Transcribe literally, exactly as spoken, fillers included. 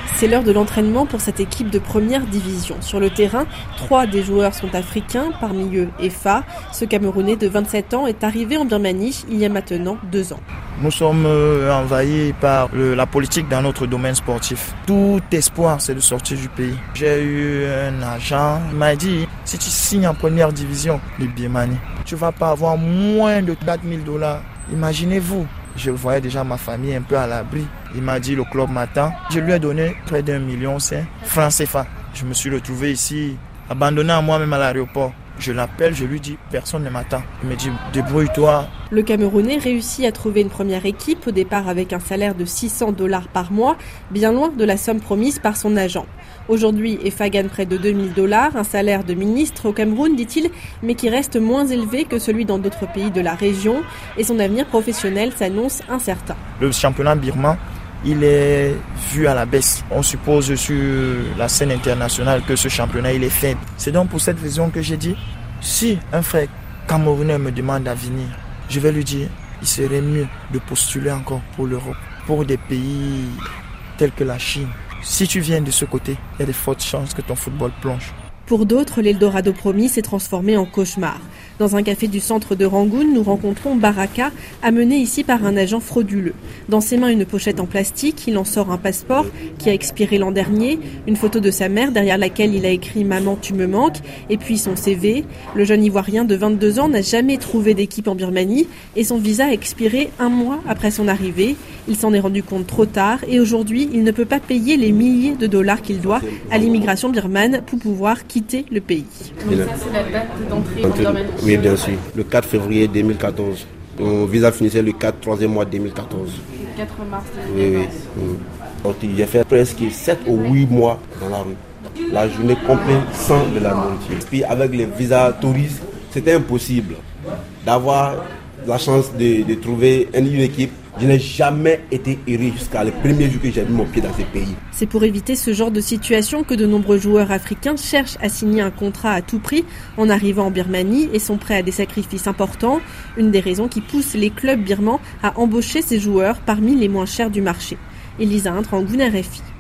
C'est l'heure de l'entraînement pour cette équipe de première division. Sur le terrain, trois des joueurs sont africains, parmi eux Efa. Ce Camerounais de vingt-sept ans est arrivé en Birmanie il y a maintenant deux ans. Nous sommes envahis par la politique dans notre domaine sportif. Tout espoir, c'est de sortir du pays. J'ai eu un agent, il m'a dit, si tu signes en première division de Birmanie, tu ne vas pas avoir moins de quatre mille dollars. Imaginez-vous. Je voyais déjà ma famille un peu à l'abri. Il m'a dit le club m'attend. Je lui ai donné près d'un million c'est francs C F A. Je me suis retrouvé ici, abandonné à moi-même à l'aéroport. Je l'appelle, je lui dis personne ne m'attend. Il me dit débrouille-toi. Le Camerounais réussit à trouver une première équipe au départ avec un salaire de six cents dollars par mois, bien loin de la somme promise par son agent. Aujourd'hui, Efa gagne près de deux mille dollars, un salaire de ministre au Cameroun, dit-il, mais qui reste moins élevé que celui dans d'autres pays de la région et son avenir professionnel s'annonce incertain. Le championnat birman, il est vu à la baisse. On suppose sur la scène internationale que ce championnat il est faible. C'est donc pour cette raison que j'ai dit, si un frère camerounais me demande à venir, je vais lui dire, il serait mieux de postuler encore pour l'Europe, pour des pays tels que la Chine. Si tu viens de ce côté, il y a de fortes chances que ton football plonge. Pour d'autres, l'Eldorado promis s'est transformé en cauchemar. Dans un café du centre de Rangoon, nous rencontrons Baraka, amené ici par un agent frauduleux. Dans ses mains, une pochette en plastique, il en sort un passeport qui a expiré l'an dernier, une photo de sa mère derrière laquelle il a écrit « Maman, tu me manques » et puis son C V. Le jeune Ivoirien de vingt-deux ans n'a jamais trouvé d'équipe en Birmanie et son visa a expiré un mois après son arrivée. Il s'en est rendu compte trop tard et aujourd'hui, il ne peut pas payer les milliers de dollars qu'il doit à l'immigration birmane pour pouvoir quitter le pays. Donc ça, c'est la date d'entrée en Birmanie? Oui, bien sûr. Le quatre février deux mille quatorze. Mon visa finissait le quatre, troisième mois deux mille quatorze. Le quatre mars deux mille quatorze. Oui, oui. Donc j'ai fait presque sept ou huit mois dans la rue. La journée complète sans de la nourriture. Puis avec les visas touristes, c'était impossible d'avoir la chance de, de trouver une équipe. Je n'ai jamais été heureux jusqu'à le premier jour que j'ai mis mon pied dans ce pays. C'est pour éviter ce genre de situation que de nombreux joueurs africains cherchent à signer un contrat à tout prix en arrivant en Birmanie et sont prêts à des sacrifices importants. Une des raisons qui pousse les clubs birmans à embaucher ces joueurs parmi les moins chers du marché. Elisa Rangoon, R F I.